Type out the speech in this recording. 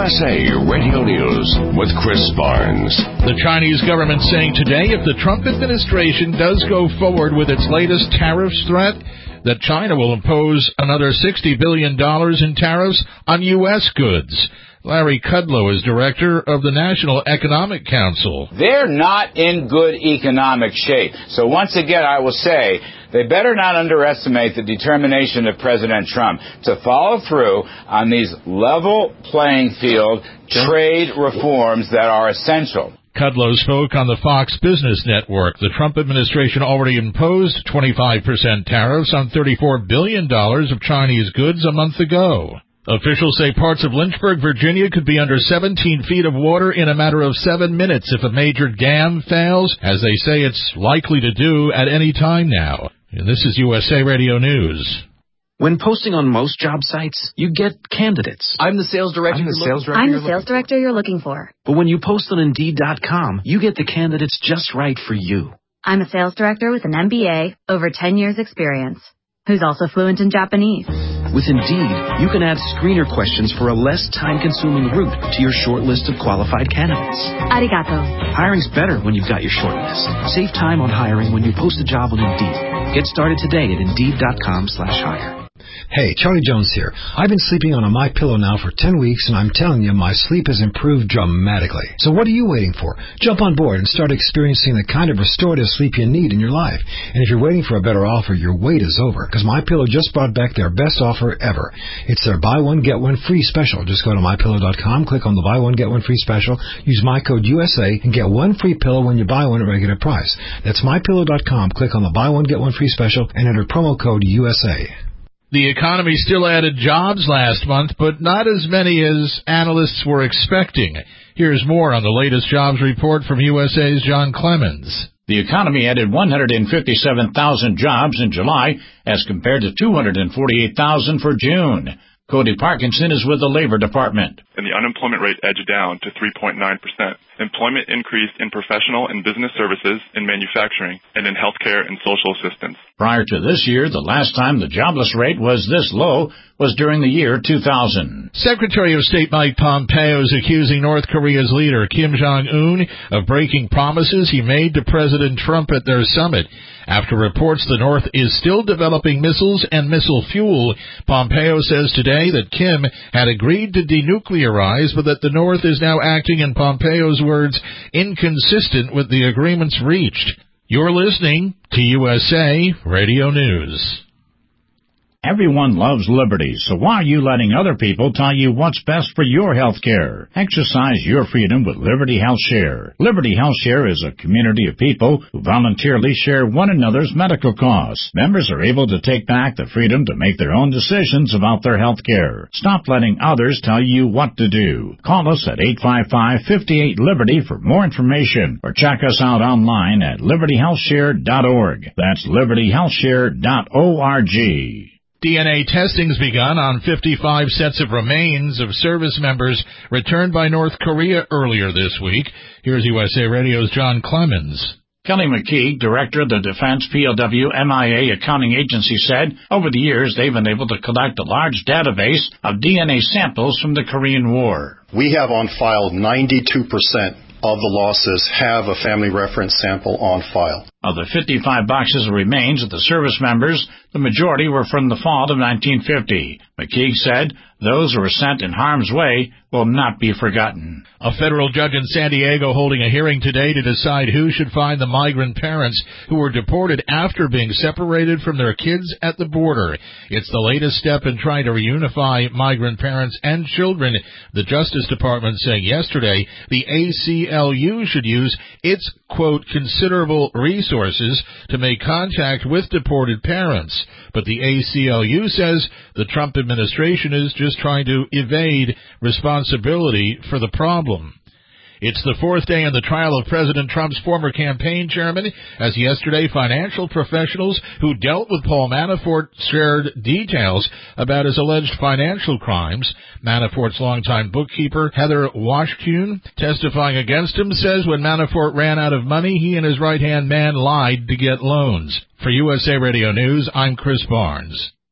USA Radio News with Chris Barnes. The Chinese government saying today if the Trump administration does go forward with its latest tariffs threat, that China will impose another $60 billion in tariffs on U.S. goods. Larry Kudlow is director of the National Economic Council. They're not in good economic shape. So once again, I will say, they better not underestimate the determination of President Trump to follow through on these level playing field trade reforms that are essential. Kudlow spoke on the Fox Business Network. The Trump administration already imposed 25% tariffs on $34 billion of Chinese goods a month ago. Officials say parts of Lynchburg, Virginia could be under 17 feet of water in a matter of 7 minutes if a major dam fails, as they say it's likely to do at any time now. And this is USA Radio News. When posting on most job sites, you get candidates. I'm the sales director. I'm the sales director you're looking for. But when you post on Indeed.com, you get the candidates just right for you. I'm a sales director with an MBA, over 10 years experience, who's also fluent in Japanese. With Indeed, you can add screener questions for a less time-consuming route to your short list of qualified candidates. Arigato. Hiring's better when you've got your short list. Save time on hiring when you post a job on Indeed. Get started today at Indeed.com/hire. Hey, Charlie Jones here. I've been sleeping on a MyPillow now for 10 weeks, and I'm telling you, my sleep has improved dramatically. So what are you waiting for? Jump on board and start experiencing the kind of restorative sleep you need in your life. And if you're waiting for a better offer, your wait is over, because MyPillow just brought back their best offer ever. It's their buy one, get one free special. Just go to MyPillow.com, click on the buy one, get one free special, use my code USA, and get one free pillow when you buy one at regular price. That's MyPillow.com, click on the buy one, get one free special, and enter promo code USA. The economy still added jobs last month, but not as many as analysts were expecting. Here's more on the latest jobs report from USA's John Clemens. The economy added 157,000 jobs in July as compared to 248,000 for June. Cody Parkinson is with the Labor Department. And the unemployment rate edged down to 3.9%. Employment increased in professional and business services, in manufacturing, and in healthcare and social assistance. Prior to this year, the last time the jobless rate was this low was during the year 2000. Secretary of State Mike Pompeo is accusing North Korea's leader, Kim Jong-un, of breaking promises he made to President Trump at their summit. After reports the North is still developing missiles and missile fuel, Pompeo says today that Kim had agreed to denuclearize, but that the North is now acting, in Pompeo's words, inconsistent with the agreements reached. You're listening to USA Radio News. Everyone loves liberty, so why are you letting other people tell you what's best for your health care? Exercise your freedom with Liberty Health Share. Liberty Health Share is a community of people who voluntarily share one another's medical costs. Members are able to take back the freedom to make their own decisions about their health care. Stop letting others tell you what to do. Call us at 855-58-LIBERTY for more information, or check us out online at libertyhealthshare.org. That's libertyhealthshare.org. DNA testing's begun on 55 sets of remains of service members returned by North Korea earlier this week. Here's USA Radio's John Clemens. Kelly McKeague, director of the Defense POW MIA Accounting Agency, said over the years they've been able to collect a large database of DNA samples from the Korean War. We have on file 92% of the losses have a family reference sample on file. Of the 55 boxes of remains of the service members, the majority were from the fall of 1950. McKeague said those who were sent in harm's way will not be forgotten. A federal judge in San Diego holding a hearing today to decide who should find the migrant parents who were deported after being separated from their kids at the border. It's the latest step in trying to reunify migrant parents and children. The Justice Department saying yesterday the ACLU should use its, quote, considerable resources to make contact with deported parents. But the ACLU says the Trump administration is just trying to evade responsibility for the problem. It's the fourth day in the trial of President Trump's former campaign chairman, as yesterday financial professionals who dealt with Paul Manafort shared details about his alleged financial crimes. Manafort's longtime bookkeeper, Heather Washkuhn, testifying against him, says when Manafort ran out of money, he and his right-hand man lied to get loans. For USA Radio News, I'm Chris Barnes.